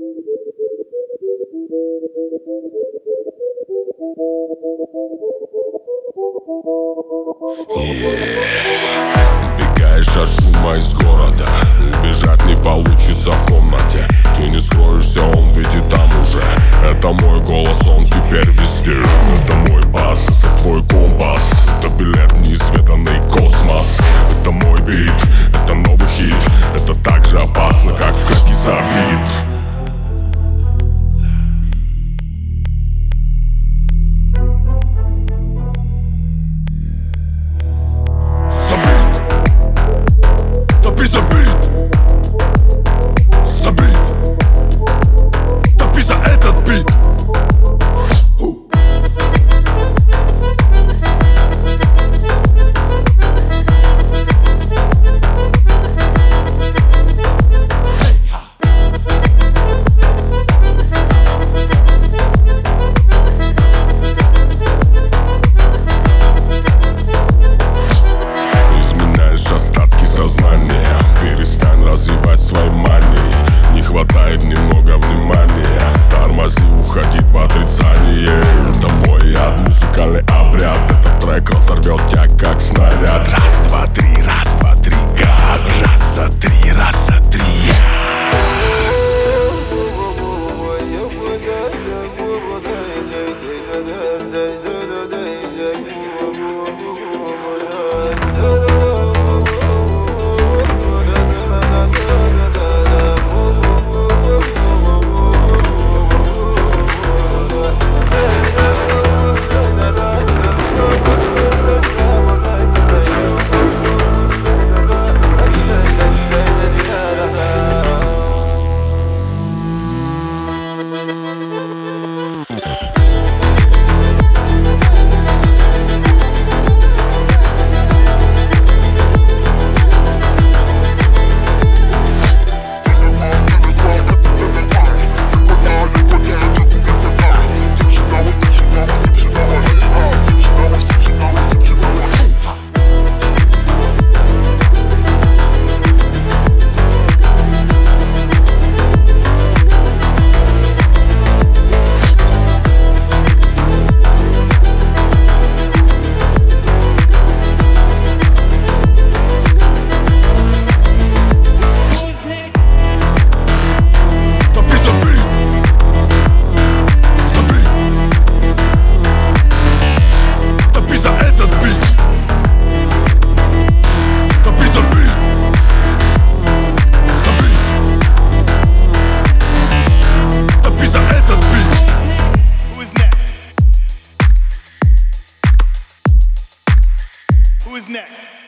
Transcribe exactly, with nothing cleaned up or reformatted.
Убегаешь от шума из города, убежать не получится в комнате. Ты не скроешься, он ведь и там уже. Это мой голос, он теперь везде. Это мой бас, это твой компас. Это билет в неизведанный космос. Это мой бит, это новый хит. Это так же опасно, как в клетке забит. Перестань развивать свои мании. Не хватает немного внимания. Тормози, уходит в отрицание. Это мой ад, музыкальный обряд. Этот трек разорвет тебя как снаряд. Раз, два, три, раз, два, три, гад. Раз, два, три, раз, два, три, Who is next?